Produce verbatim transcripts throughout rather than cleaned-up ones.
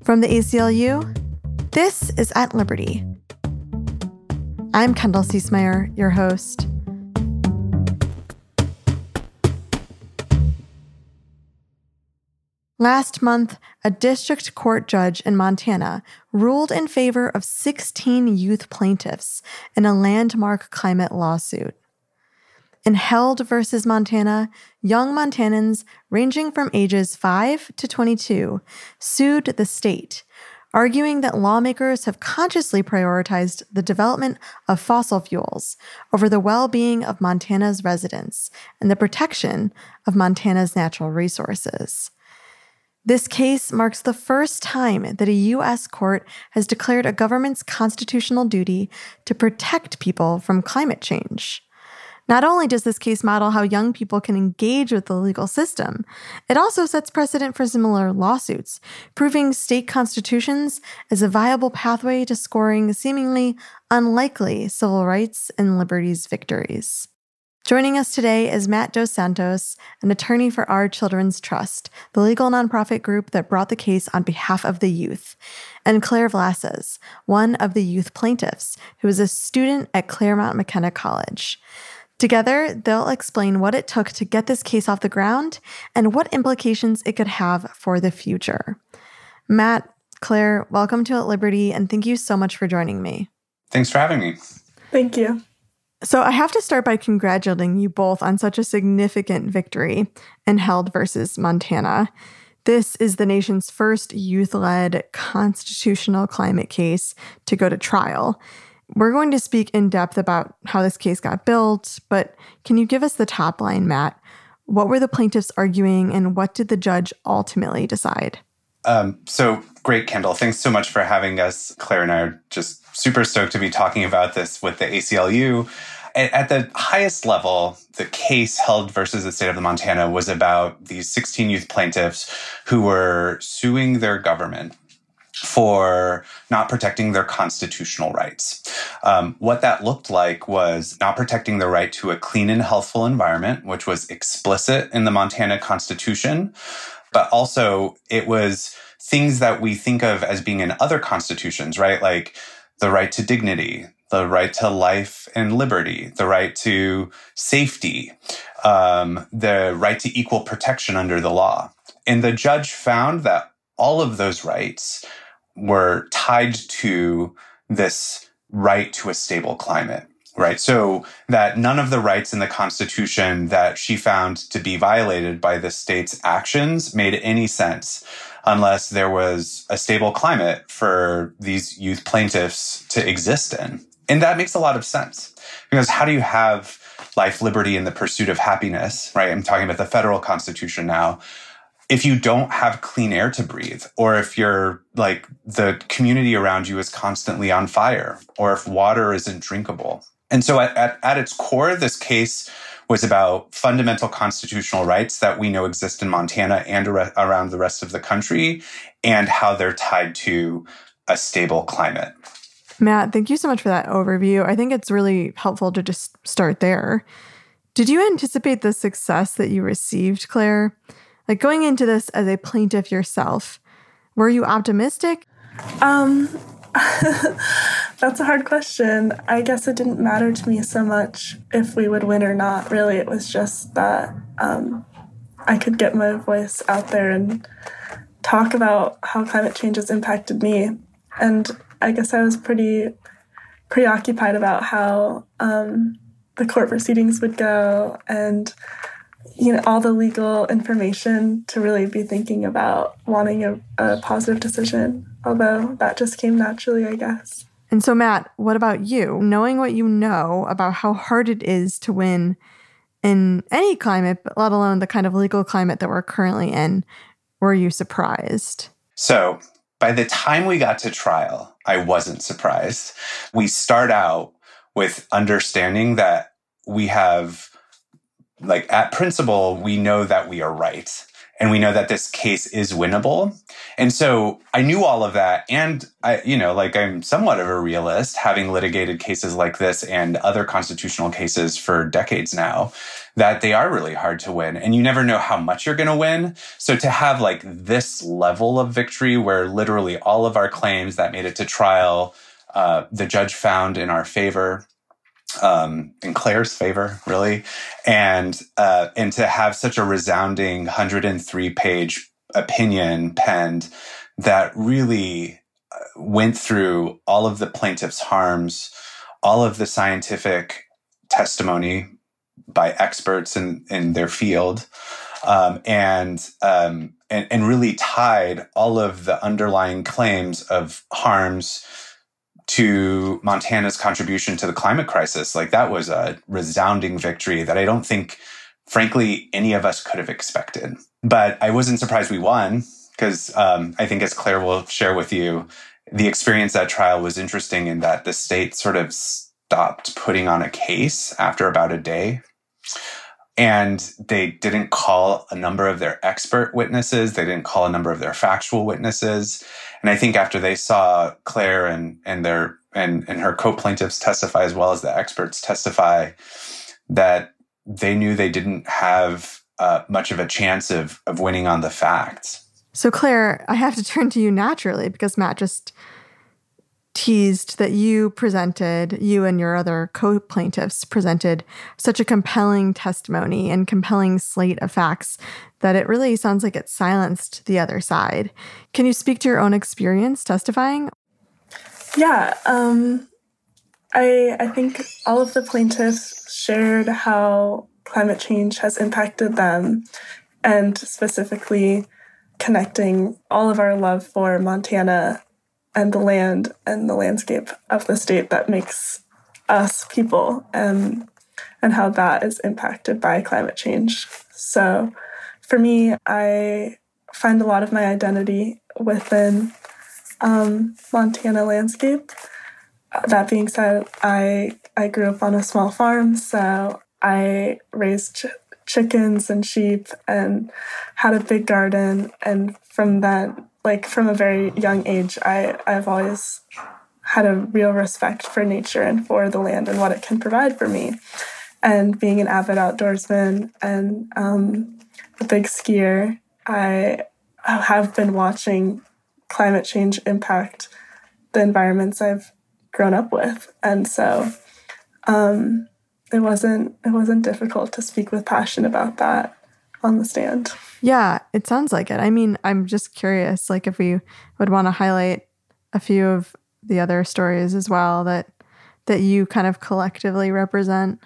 From the A C L U, this is At Liberty. I'm Kendall Ciesmeyer, your host. Last month, a district court judge in Montana ruled in favor of sixteen youth plaintiffs in a landmark climate lawsuit. In Held versus Montana, young Montanans ranging from ages five to twenty-two sued the state, arguing that lawmakers have consciously prioritized the development of fossil fuels over the well-being of Montana's residents and the protection of Montana's natural resources. This case marks the first time that a U S court has declared a government's constitutional duty to protect people from climate change. Not only does this case model how young people can engage with the legal system, it also sets precedent for similar lawsuits, proving state constitutions as a viable pathway to scoring seemingly unlikely civil rights and liberties victories. Joining us today is Matt Dos Santos, an attorney for Our Children's Trust, the legal nonprofit group that brought the case on behalf of the youth, and Claire Vlases, one of the youth plaintiffs, who is a student at Claremont McKenna College. Together, they'll explain what it took to get this case off the ground and what implications it could have for the future. Matt, Claire, welcome to At Liberty, and thank you so much for joining me. Thanks for having me. Thank you. So I have to start by congratulating you both on such a significant victory in Held versus Montana. This is the nation's first youth-led constitutional climate case to go to trial. We're going to speak in depth about how this case got built, but can you give us the top line, Matt? What were the plaintiffs arguing, and what did the judge ultimately decide? Um, so great, Kendall. Thanks so much for having us. Claire and I are just super stoked to be talking about this with the A C L U. At the highest level, the case Held versus the state of Montana was about these sixteen youth plaintiffs who were suing their government for not protecting their constitutional rights. Um, what that looked like was not protecting the right to a clean and healthful environment, which was explicit in the Montana Constitution, but also it was things that we think of as being in other constitutions, right? Like the right to dignity, the right to life and liberty, the right to safety, um, the right to equal protection under the law. And the judge found that all of those rights were tied to this right to a stable climate, right? So that none of the rights in the Constitution that she found to be violated by the state's actions made any sense unless there was a stable climate for these youth plaintiffs to exist in. And that makes a lot of sense, because how do you have life, liberty, and the pursuit of happiness, right? I'm talking about the federal Constitution now. If you don't have clean air to breathe, or if you're like the community around you is constantly on fire, or if water isn't drinkable. And so at, at, at its core, this case was about fundamental constitutional rights that we know exist in Montana and ar- around the rest of the country, and how they're tied to a stable climate. Matt, thank you so much for that overview. I think it's really helpful to just start there. Did you anticipate the success that you received, Claire? Like, going into this as a plaintiff yourself, were you optimistic? Um, that's a hard question. I guess it didn't matter to me so much if we would win or not. Really, it was just that um, I could get my voice out there and talk about how climate change has impacted me. And I guess I was pretty preoccupied about how um, the court proceedings would go, and you know, all the legal information to really be thinking about wanting a, a positive decision, although that just came naturally, I guess. And so, Matt, what about you? Knowing what you know about how hard it is to win in any climate, but let alone the kind of legal climate that we're currently in, were you surprised? So by the time we got to trial, I wasn't surprised. We start out with understanding that we have, like, at principle, we know that we are right. And we know that this case is winnable. And so I knew all of that. And I, you know, like I'm somewhat of a realist, having litigated cases like this and other constitutional cases for decades now, that they are really hard to win. And you never know how much you're going to win. So to have like this level of victory where literally all of our claims that made it to trial, uh, the judge found in our favor, um, in Claire's favor, really. And, uh, and to have such a resounding one hundred three page opinion penned that really went through all of the plaintiff's harms, all of the scientific testimony by experts in, in their field, um, and, um, and, and really tied all of the underlying claims of harms to Montana's contribution to the climate crisis. Like that was a resounding victory that I don't think, frankly, any of us could have expected. But I wasn't surprised we won because um, I think, as Claire will share with you, the experience at trial was interesting in that the state sort of stopped putting on a case after about a day. And they didn't call a number of their expert witnesses. They didn't call a number of their factual witnesses. And I think after they saw Claire and, and their and, and her co-plaintiffs testify, as well as the experts testify, that they knew they didn't have uh, much of a chance of, of winning on the facts. So Claire, I have to turn to you naturally because Matt just teased that you presented, you and your other co-plaintiffs presented such a compelling testimony and compelling slate of facts that it really sounds like it silenced the other side. Can you speak to your own experience testifying? Yeah, um, I I think all of the plaintiffs shared how climate change has impacted them, and specifically connecting all of our love for Montana and the land and the landscape of the state that makes us people, and, and how that is impacted by climate change. So for me, I find a lot of my identity within um, Montana landscape. That being said, I I grew up on a small farm, so I raised ch- chickens and sheep and had a big garden. And from that, like from a very young age, I, I've always had a real respect for nature and for the land and what it can provide for me. And being an avid outdoorsman and um, a big skier, I have been watching climate change impact the environments I've grown up with. And so um, it wasn't it wasn't difficult to speak with passion about that on the stand. Yeah, it sounds like it. I mean, I'm just curious, like if we would want to highlight a few of the other stories as well that that you kind of collectively represent.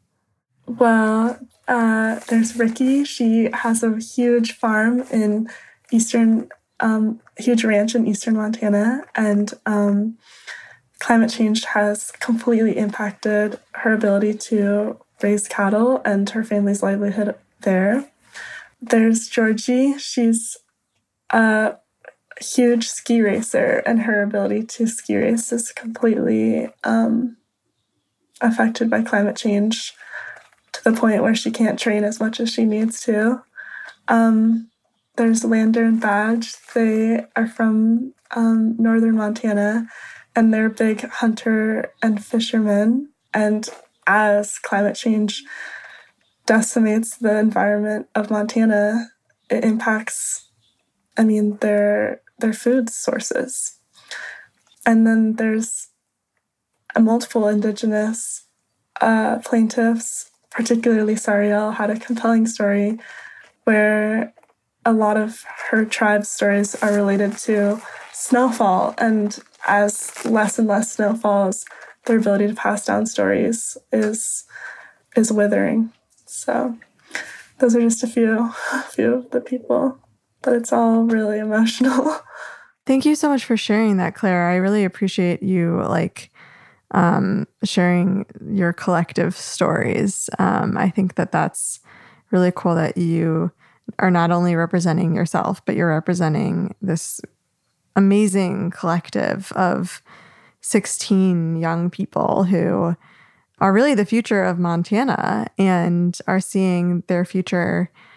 Well, uh, there's Ricky. She has a huge farm in eastern, um, huge ranch in eastern Montana, and um, climate change has completely impacted her ability to raise cattle and her family's livelihood there. There's Georgie. She's a huge ski racer, and her ability to ski race is completely um, affected by climate change to the point where she can't train as much as she needs to. Um, there's Lander and Badge. They are from um, northern Montana, and they're big hunter and fishermen. And as climate change decimates the environment of Montana, it impacts, I mean, their their food sources. And then there's a multiple Indigenous uh, plaintiffs, particularly Sariel, had a compelling story where a lot of her tribe's stories are related to snowfall. And as less and less snow falls, their ability to pass down stories is is withering. So those are just a few, a few of the people, but it's all really emotional. Thank you so much for sharing that, Claire. I really appreciate you like um, sharing your collective stories. Um, I think that that's really cool that you are not only representing yourself, but you're representing this amazing collective of sixteen young people who are really the future of Montana and are seeing their future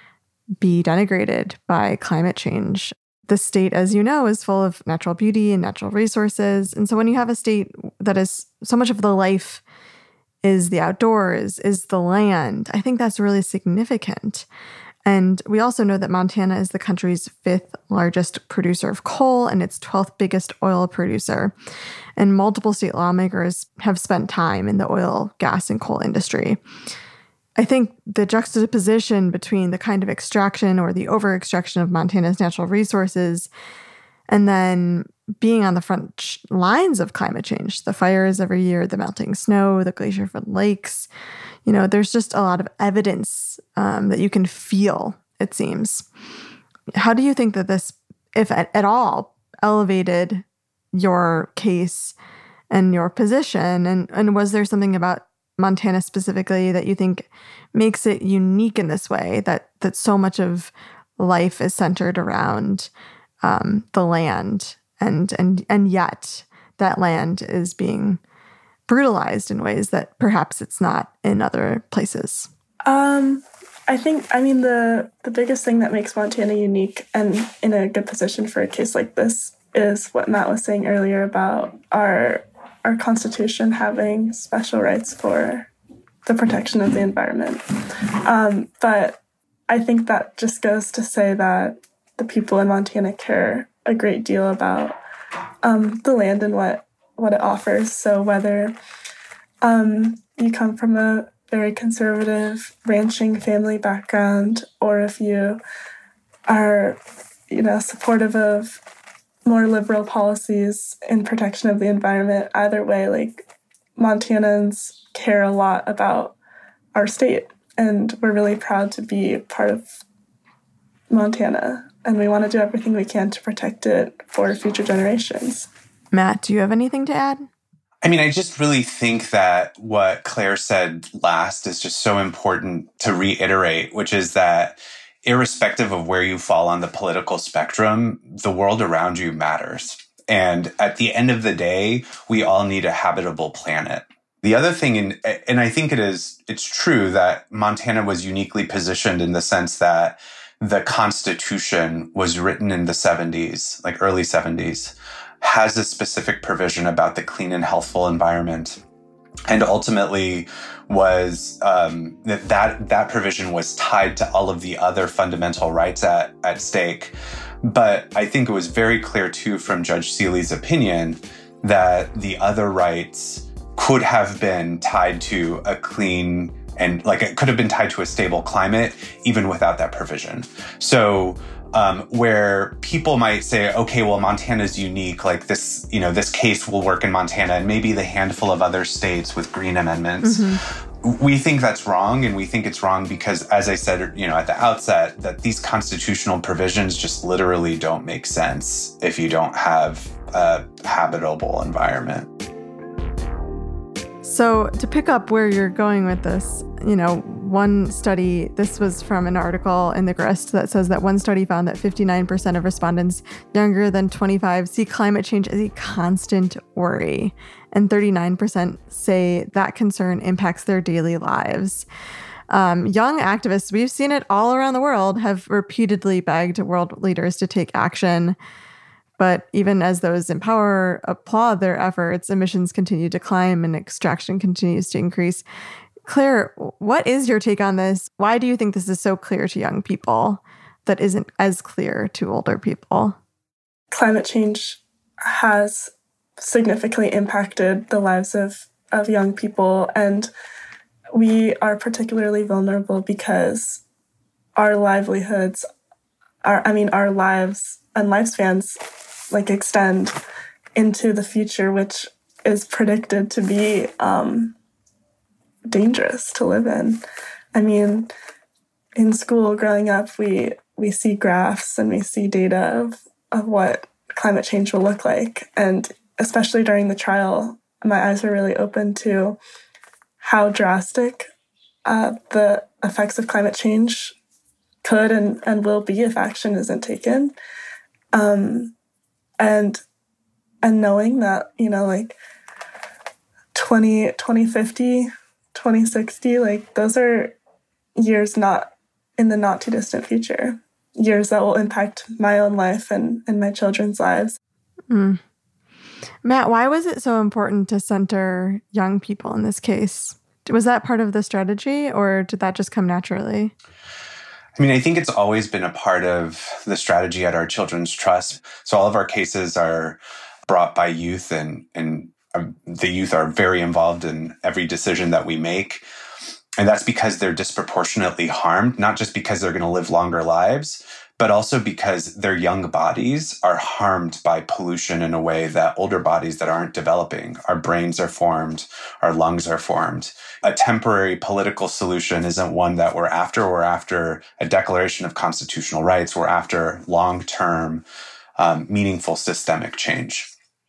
be denigrated by climate change. The state, as you know, is full of natural beauty and natural resources. And so when you have a state that is so much of the life is the outdoors, is the land, I think that's really significant. And we also know that Montana is the country's fifth largest producer of coal and its twelfth biggest oil producer. And multiple state lawmakers have spent time in the oil, gas, and coal industry. I think the juxtaposition between the kind of extraction or the over-extraction of Montana's natural resources and then being on the front lines of climate change, the fires every year, the melting snow, the glacier-filled lakes, you know, there's just a lot of evidence um, that you can feel, it seems. How do you think that this, if at, at all, elevated your case and your position? And, and was there something about Montana specifically that you think makes it unique in this way, that that so much of life is centered around um, the land, and and and yet that land is being brutalized in ways that perhaps it's not in other places? Um, I think, I mean, the, the biggest thing that makes Montana unique and in a good position for a case like this is what Matt was saying earlier about our our Constitution having special rights for the protection of the environment. Um, but I think that just goes to say that the people in Montana care a great deal about um, the land and what, what it offers. So whether um, you come from a very conservative ranching family background, or if you are, you know, supportive of more liberal policies in protection of the environment, either way, like, Montanans care a lot about our state, and we're really proud to be part of Montana, and we want to do everything we can to protect it for future generations. Matt, do you have anything to add? I mean, I just really think that what Claire said last is just so important to reiterate, which is that irrespective of where you fall on the political spectrum, the world around you matters. And at the end of the day, we all need a habitable planet. The other thing, in, and I think it is, it's true that Montana was uniquely positioned in the sense that the Constitution was written in the seventies, like early seventies, has a specific provision about the clean and healthful environment. And ultimately was um, that, that that provision was tied to all of the other fundamental rights at, at stake. But I think it was very clear, too, from Judge Seeley's opinion that the other rights could have been tied to a clean and, like, it could have been tied to a stable climate, even without that provision. So um, where people might say, okay, well, Montana's unique, like this, you know, this case will work in Montana and maybe the handful of other states with green amendments. Mm-hmm. We think that's wrong. And we think it's wrong because, as I said, you know, at the outset, that these constitutional provisions just literally don't make sense if you don't have a habitable environment. So to pick up where you're going with this, you know, one study, this was from an article in the Grist that says that one study found that fifty-nine percent of respondents younger than twenty-five see climate change as a constant worry, and thirty-nine percent say that concern impacts their daily lives. Um, young activists, we've seen it all around the world, have repeatedly begged world leaders to take action. But even as those in power applaud their efforts, emissions continue to climb and extraction continues to increase. Claire, what is your take on this? Why do you think this is so clear to young people that isn't as clear to older people? Climate change has significantly impacted the lives of, of young people, and we are particularly vulnerable because our livelihoods, our, I mean, our lives and lifespans like extend into the future, which is predicted to be um, dangerous to live in. I mean, in school growing up, we we see graphs and we see data of, of what climate change will look like. And especially during the trial, my eyes were really open to how drastic uh, the effects of climate change could and, and will be if action isn't taken. Um, and and knowing that, you know, like twenty, twenty fifty, twenty sixty, like those are years not in the not too distant future, years that will impact my own life and, and my children's lives. Mm. Matt, why was it so important to center young people in this case? Was that part of the strategy, or did that just come naturally? I mean, I think it's always been a part of the strategy at our Children's Trust. So all of our cases are brought by youth, and, and the youth are very involved in every decision that we make. And that's because they're disproportionately harmed, not just because they're going to live longer lives, but also because their young bodies are harmed by pollution in a way that older bodies that aren't developing. Our brains are formed, our lungs are formed. A temporary political solution isn't one that we're after. We're after a declaration of constitutional rights. We're after long-term, um, meaningful systemic change.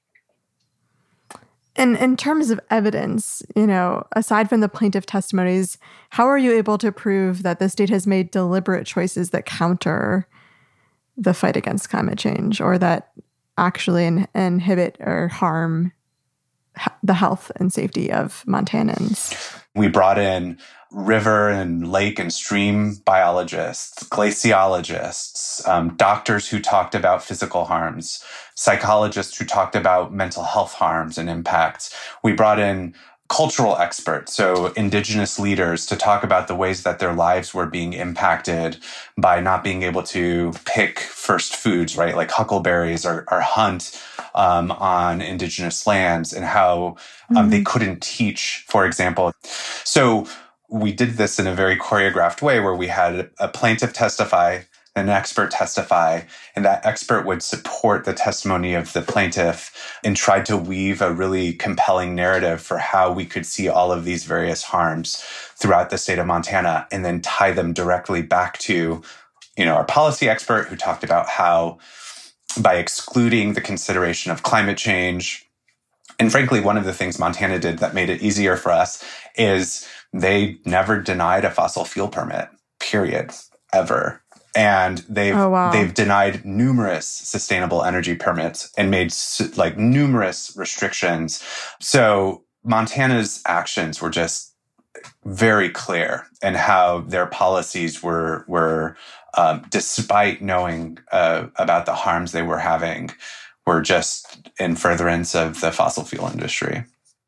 And in terms of evidence, you know, aside from the plaintiff testimonies, how are you able to prove that the state has made deliberate choices that counter the fight against climate change, or that actually in, inhibit or harm ha- the health and safety of Montanans? We brought in river and lake and stream biologists, glaciologists, um, doctors who talked about physical harms, psychologists who talked about mental health harms and impacts. We brought in cultural experts, so indigenous leaders, to talk about the ways that their lives were being impacted by not being able to pick first foods, right? Like huckleberries, or, or hunt um, on indigenous lands, and how um, mm-hmm. they couldn't teach, for example. So we did this in a very choreographed way, where we had a plaintiff testify, an expert testify, and that expert would support the testimony of the plaintiff and tried to weave a really compelling narrative for how we could see all of these various harms throughout the state of Montana, and then tie them directly back to, you know, our policy expert, who talked about how by excluding the consideration of climate change, and frankly, one of the things Montana did that made it easier for us is they never denied a fossil fuel permit, period, ever. And they've oh, wow. they've denied numerous sustainable energy permits and made like numerous restrictions. So Montana's actions were just very clear, and how their policies were were um, despite knowing uh, about the harms they were having, were just in furtherance of the fossil fuel industry.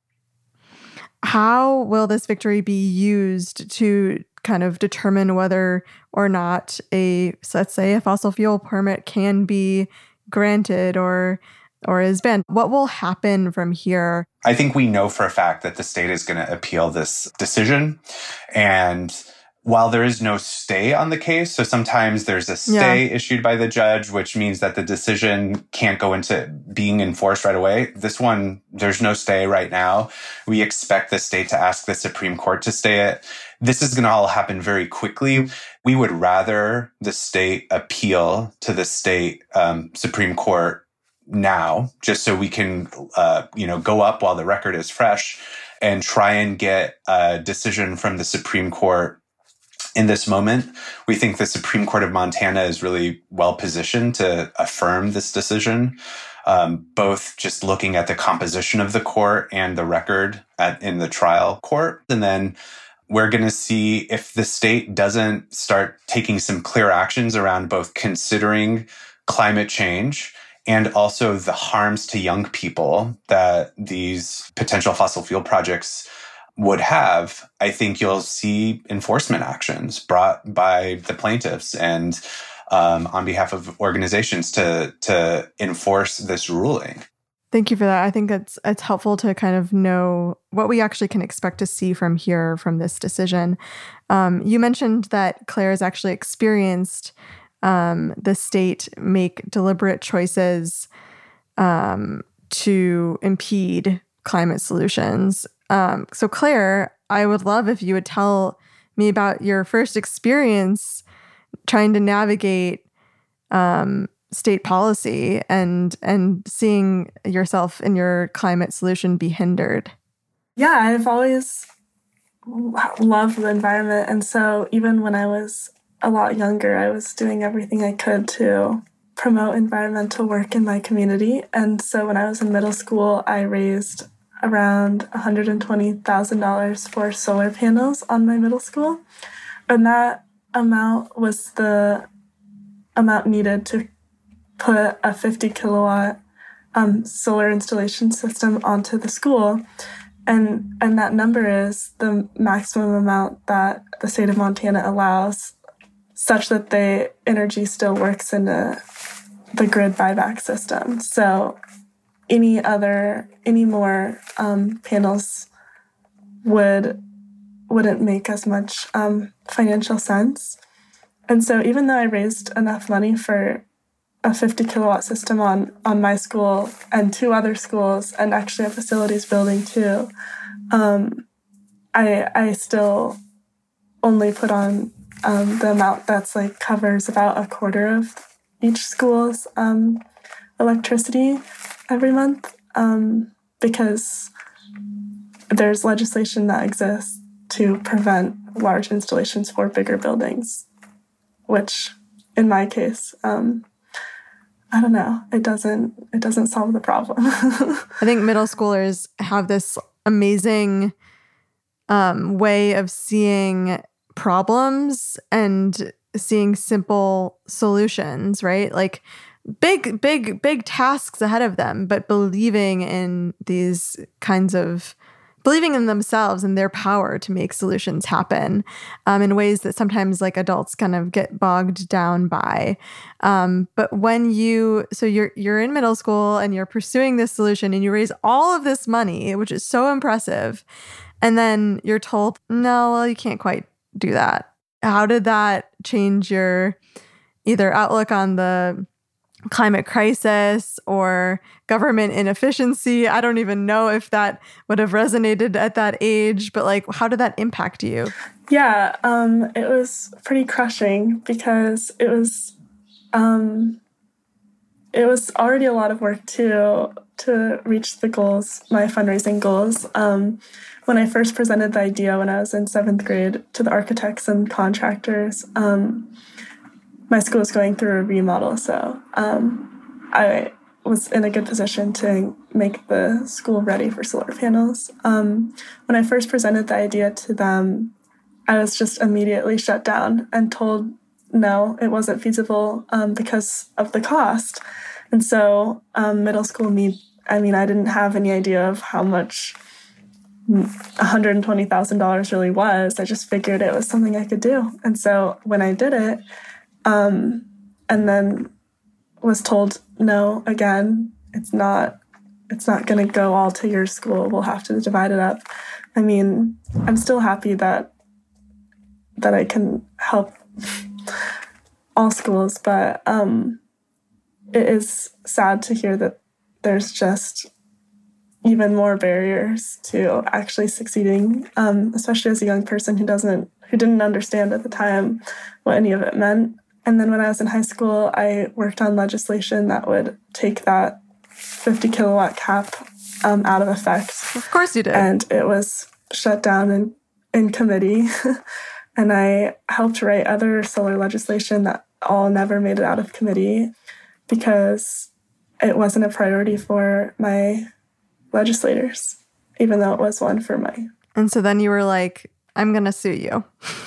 How will this victory be used to kind of determine whether or not a, let's say, a fossil fuel permit can be granted or or is banned? What will happen from here? I think we know for a fact that the state is going to appeal this decision. And while there is no stay on the case, so sometimes there's a stay yeah. issued by the judge, which means that the decision can't go into being enforced right away. This one, there's no stay right now. We expect the state to ask the Supreme Court to stay it. This is going to all happen very quickly. We would rather the state appeal to the state um, Supreme Court now, just so we can, uh, you know, go up while the record is fresh and try and get a decision from the Supreme Court in this moment. We think the Supreme Court of Montana is really well positioned to affirm this decision, um, both just looking at the composition of the court and the record at, in the trial court. And then we're going to see if the state doesn't start taking some clear actions around both considering climate change and also the harms to young people that these potential fossil fuel projects would have. I think you'll see enforcement actions brought by the plaintiffs and um, on behalf of organizations to to enforce this ruling. Thank you for that. I think it's it's helpful to kind of know what we actually can expect to see from here from this decision. Um, you mentioned that Claire has actually experienced um, the state make deliberate choices um, to impede climate solutions. Um, so Claire, I would love if you would tell me about your first experience trying to navigate um, state policy and and seeing yourself and your climate solution be hindered. Yeah, I've always loved the environment. And so even when I was a lot younger, I was doing everything I could to promote environmental work in my community. And so when I was in middle school, I raised around one hundred twenty thousand dollars for solar panels on my middle school. And that amount was the amount needed to put a fifty kilowatt um, solar installation system onto the school. And, and that number is the maximum amount that the state of Montana allows, such that the energy still works in the, the grid buyback system. So any other, any more um, panels would, wouldn't make as much um, financial sense. And so even though I raised enough money for a fifty kilowatt system on, on my school and two other schools, and actually a facilities building too, um, I I still only put on um, the amount that's like covers about a quarter of each school's um, electricity every month, um, because there's legislation that exists to prevent large installations for bigger buildings, which in my case, um, I don't know. It doesn't. It doesn't solve the problem. I think middle schoolers have this amazing um, way of seeing problems and seeing simple solutions. Right, like big, big, big tasks ahead of them, but believing in these kinds of believing in themselves and their power to make solutions happen um, in ways that sometimes like adults kind of get bogged down by. Um, but when you, so you're, you're in middle school and you're pursuing this solution and you raise all of this money, which is so impressive. And then you're told, no, well, you can't quite do that. How did that change your either outlook on the climate crisis or government inefficiency? I don't even know if that would have resonated at that age, but like, how did that impact you? Yeah, um, it was pretty crushing because it was, um, it was already a lot of work to to reach the goals, my fundraising goals. Um, when I first presented the idea when I was in seventh grade to the architects and contractors, um, my school was going through a remodel, so um, I was in a good position to make the school ready for solar panels. Um, when I first presented the idea to them, I was just immediately shut down and told no, it wasn't feasible um, because of the cost. And so um, middle school me, I mean, I didn't have any idea of how much one hundred twenty thousand dollars really was. I just figured it was something I could do. And so when I did it, Um, and then was told, no, again, it's not, it's not going to go all to your school. We'll have to divide it up. I mean, I'm still happy that, that I can help all schools, but, um, it is sad to hear that there's just even more barriers to actually succeeding, um, especially as a young person who doesn't, who didn't understand at the time what any of it meant. And then when I was in high school, I worked on legislation that would take that fifty kilowatt cap um, out of effect. Of course you did. And it was shut down in, in committee. And I helped write other solar legislation that all never made it out of committee because it wasn't a priority for my legislators, even though it was one for my. And so then you were like, I'm going to sue you.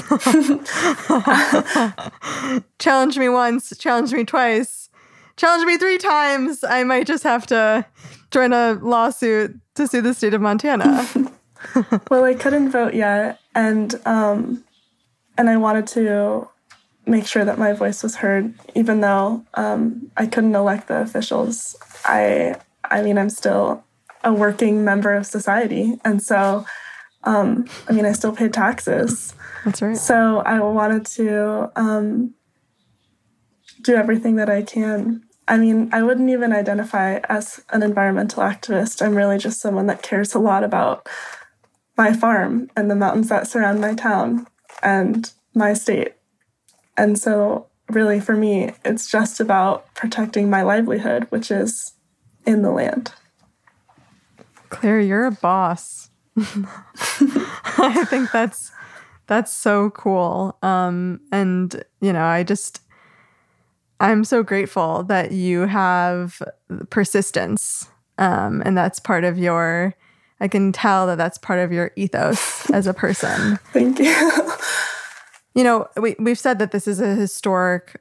Challenge me once, challenge me twice, challenge me three times. I might just have to join a lawsuit to sue the state of Montana. Well, I couldn't vote yet. And, um, and I wanted to make sure that my voice was heard, even though um, I couldn't elect the officials. I, I mean, I'm still a working member of society. And so Um, I mean, I still paid taxes. That's right. So I wanted to um, do everything that I can. I mean, I wouldn't even identify as an environmental activist. I'm really just someone that cares a lot about my farm and the mountains that surround my town and my state. And so really for me, it's just about protecting my livelihood, which is in the land. Claire, you're a boss. I think that's that's so cool. Um, and, you know, I just, I'm so grateful that you have persistence. Um, and that's part of your, I can tell that that's part of your ethos as a person. Thank you. You know, we, we've said that this is a historic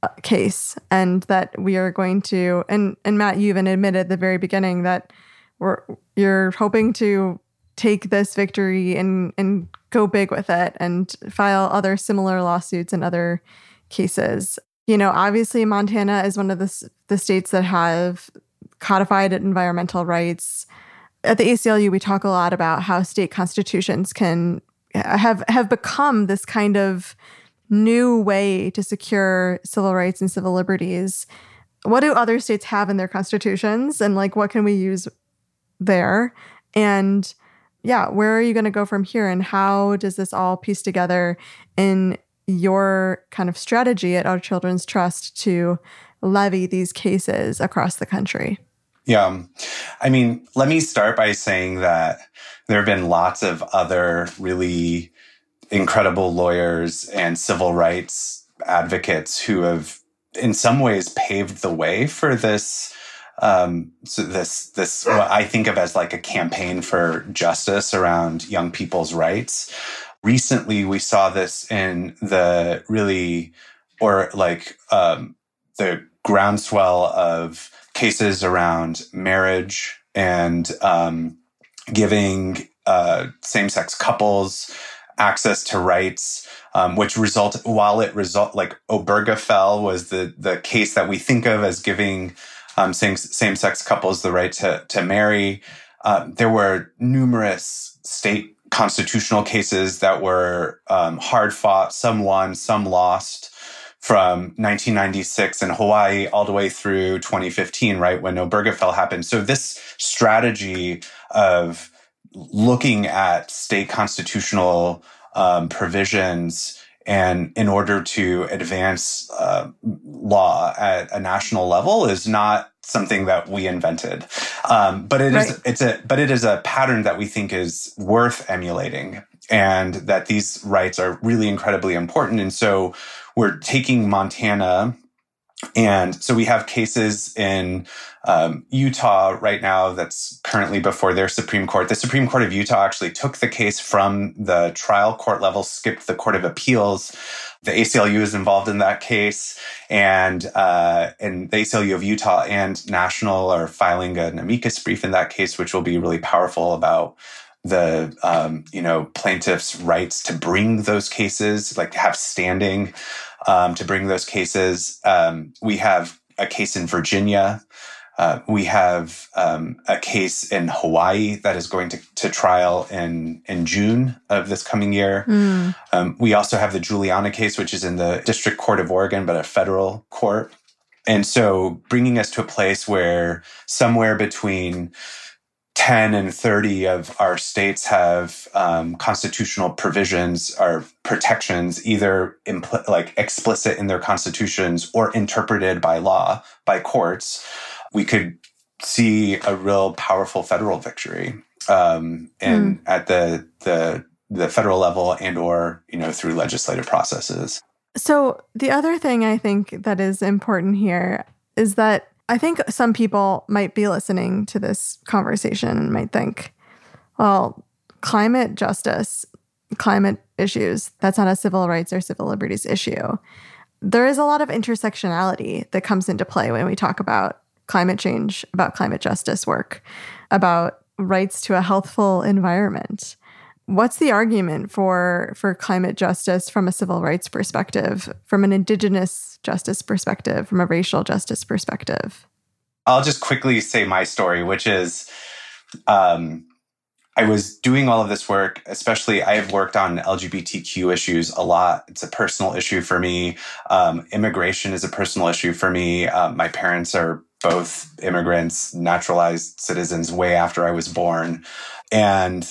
case and that we are going to, and, and Matt, you even admitted at the very beginning that we're you're hoping to take this victory and, and go big with it and file other similar lawsuits in other cases. You know, obviously Montana is one of the, the states that have codified environmental rights. At the A C L U, we talk a lot about how state constitutions can have have become this kind of new way to secure civil rights and civil liberties. What do other states have in their constitutions? And like, what can we use there? And yeah, where are you going to go from here? And how does this all piece together in your kind of strategy at Our Children's Trust to levy these cases across the country? Yeah. I mean, let me start by saying that there have been lots of other really incredible lawyers and civil rights advocates who have in some ways paved the way for this um, so this, this, what I think of as like a campaign for justice around young people's rights. Recently, we saw this in the really, or like um, the groundswell of cases around marriage and um, giving uh, same-sex couples access to rights, um, which result while it result like Obergefell was the the case that we think of as giving um, same same-sex couples the right to to marry. Uh, there were numerous state constitutional cases that were um, hard fought. Some won, some lost. From nineteen ninety-six in Hawaii all the way through twenty fifteen, right, when Obergefell happened. So this strategy of looking at state constitutional um, provisions and in order to advance uh, law at a national level is not something that we invented. Um, but it right. is it's a but it is a pattern that we think is worth emulating, and that these rights are really incredibly important. And so we're taking Montana, and so we have cases in um, Utah right now that's currently before their Supreme Court. The Supreme Court of Utah actually took the case from the trial court level, skipped the Court of Appeals. The A C L U is involved in that case, and uh, and the A C L U of Utah and National are filing an amicus brief in that case, which will be really powerful about the, um, you know, plaintiffs' rights to bring those cases, like to have standing um, to bring those cases. Um, we have a case in Virginia. Uh, we have um, a case in Hawaii that is going to, to trial in, in June of this coming year. Mm. Um, we also have the Juliana case, which is in the District Court of Oregon, but a federal court. And so bringing us to a place where somewhere between ten and thirty of our states have um, constitutional provisions or protections, either impl- like explicit in their constitutions or interpreted by law, by courts, we could see a real powerful federal victory um, and mm. at the, the the federal level and or, you know, through legislative processes. So the other thing I think that is important here is that I think some people might be listening to this conversation and might think, well, climate justice, climate issues, that's not a civil rights or civil liberties issue. There is a lot of intersectionality that comes into play when we talk about climate change, about climate justice work, about rights to a healthful environment. What's the argument for, for climate justice from a civil rights perspective, from an Indigenous justice perspective, from a racial justice perspective? I'll just quickly say my story, which is um, I was doing all of this work, especially I have worked on L G B T Q issues a lot. It's a personal issue for me. Um, immigration is a personal issue for me. Uh, my parents are both immigrants, naturalized citizens way after I was born. And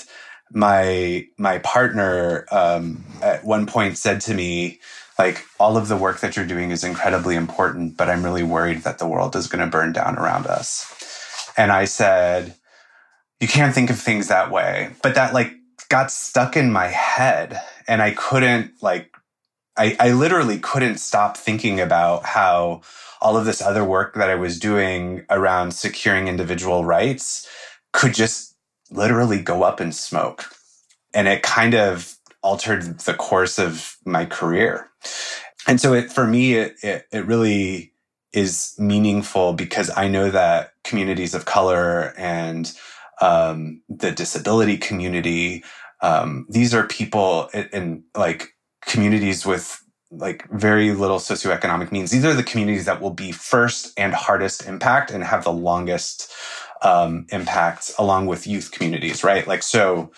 my my partner um, at one point said to me, like, all of the work that you're doing is incredibly important, but I'm really worried that the world is going to burn down around us. And I said, you can't think of things that way. But that like got stuck in my head, and I couldn't like, I, I literally couldn't stop thinking about how all of this other work that I was doing around securing individual rights could just literally go up in smoke. And it kind of altered the course of my career. And so it, for me, it, it, it really is meaningful because I know that communities of color and um, the disability community, um, these are people in, in like communities with like very little socioeconomic means. These are the communities that will be first and hardest impact and have the longest um, impact, along with youth communities, right? Like, so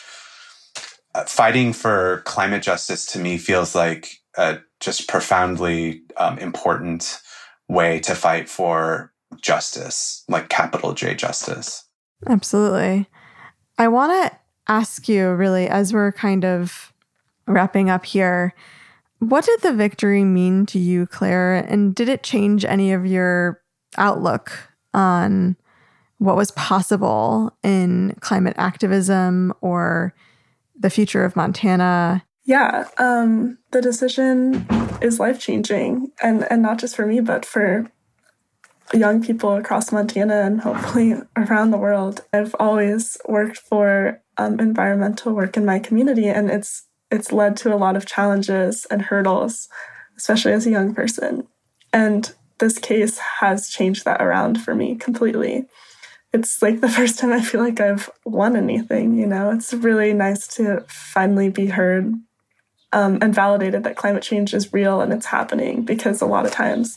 uh, fighting for climate justice to me feels like a just profoundly um, important way to fight for justice, like capital J justice. Absolutely. I want to ask you, really, as we're kind of wrapping up here, what did the victory mean to you, Claire? And did it change any of your outlook on what was possible in climate activism or the future of Montana? Yeah, um, the decision is life-changing, and, and not just for me, but for young people across Montana and hopefully around the world. I've always worked for um, environmental work in my community, and it's it's led to a lot of challenges and hurdles, especially as a young person. And this case has changed that around for me completely. It's like the first time I feel like I've won anything, you know? It's really nice to finally be heard um, and validated that climate change is real and it's happening, because a lot of times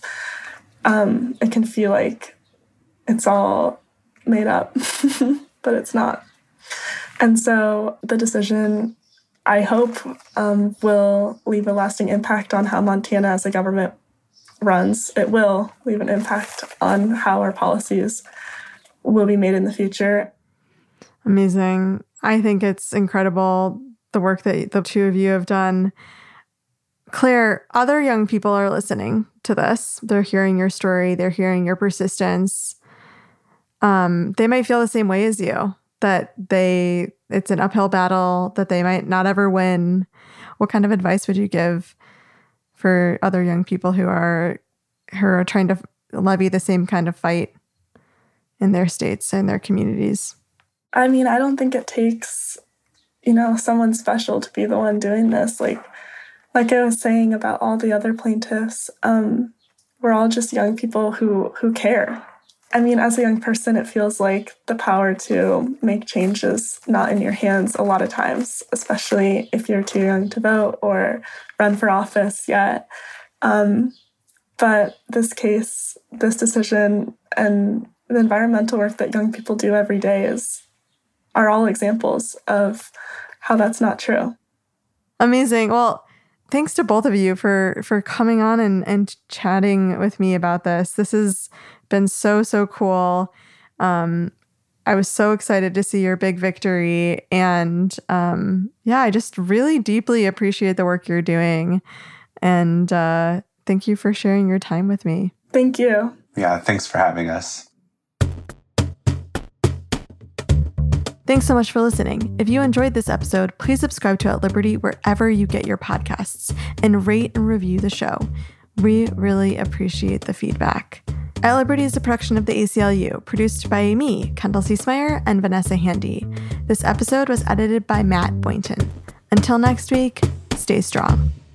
um, it can feel like it's all made up, but it's not. And so the decision, I hope, um, will leave a lasting impact on how Montana as a government runs. It will leave an impact on how our policies will be made in the future. Amazing. I think it's incredible, the work that the two of you have done. Claire, other young people are listening to this. They're hearing your story. They're hearing your persistence. Um, they might feel the same way as you, that they it's an uphill battle, that they might not ever win. What kind of advice would you give for other young people who are who are trying to levy the same kind of fight in their states and their communities? I mean, I don't think it takes, you know, someone special to be the one doing this. Like, like I was saying about all the other plaintiffs, um, we're all just young people who who care. I mean, as a young person, it feels like the power to make change is not in your hands a lot of times, especially if you're too young to vote or run for office yet. Um, but this case, this decision, and the environmental work that young people do every day is are all examples of how that's not true. Amazing. Well, thanks to both of you for for coming on and, and chatting with me about this. This has been so, so cool. Um, I was so excited to see your big victory. And um, yeah, I just really deeply appreciate the work you're doing. And uh, thank you for sharing your time with me. Thank you. Yeah, thanks for having us. Thanks so much for listening. If you enjoyed this episode, please subscribe to At Liberty wherever you get your podcasts and rate and review the show. We really appreciate the feedback. At Liberty is a production of the A C L U, produced by me, Kendall Ciesmeyer, and Vanessa Handy. This episode was edited by Matt Boynton. Until next week, stay strong.